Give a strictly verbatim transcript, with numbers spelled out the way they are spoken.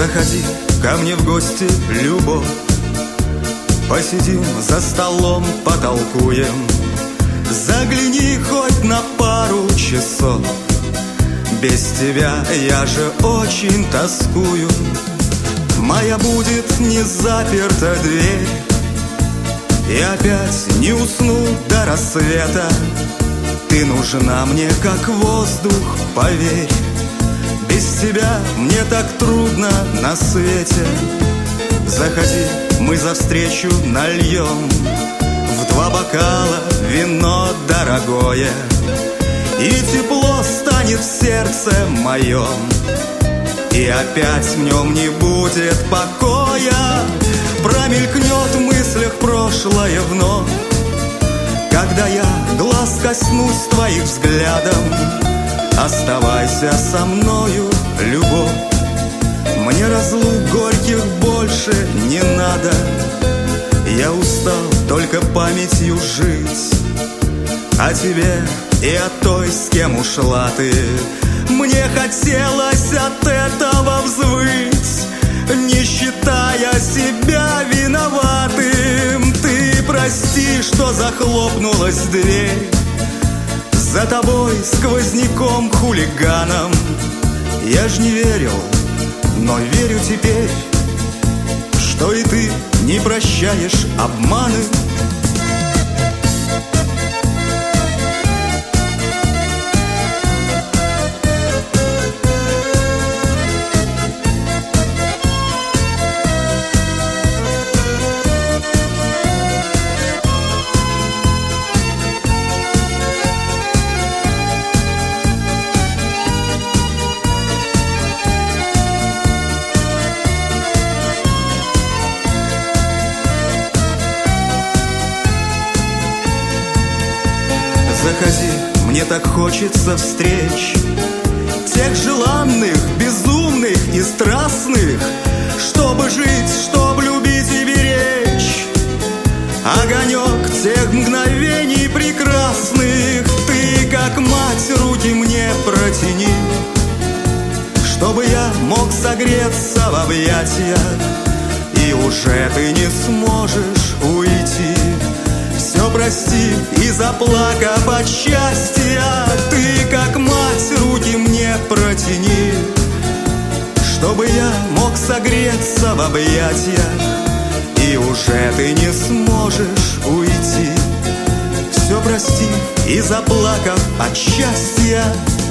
Заходи ко мне в гости, любовь, посидим за столом, потолкуем. Загляни хоть на пару часов, без тебя я же очень тоскую. Моя будет не заперта дверь, и опять не усну до рассвета. Ты нужна мне как воздух, поверь. Без тебя мне так трудно на свете. Заходи, мы за встречу нальем в два бокала вино дорогое, и тепло станет в сердце моем, и опять в нем не будет покоя. Промелькнет в мыслях прошлое вновь, когда я глаз коснусь твоих взглядом. Оставайся со мною, любовь, мне разлук горьких больше не надо. Я устал только памятью жить о тебе и о той, с кем ушла ты. Мне хотелось от этого взвыть, не считая себя виноватым. Ты прости, что захлопнулась дверь за тобой сквозняком, хулиганом. Я ж не верил, но верю теперь, что и ты не прощаешь обманы. Заходи, мне так хочется встреч, тех желанных, безумных и страстных, чтобы жить, чтобы любить и беречь. Огонек тех мгновений прекрасных, ты, как мать, руки мне протяни, чтобы я мог согреться в объятиях, и уже ты не сможешь уйти. Все простив и заплакав от счастья, ты, как мать, руки мне протяни, чтобы я мог согреться в объятиях, и уже ты не сможешь уйти. Все простив и заплакав от счастья.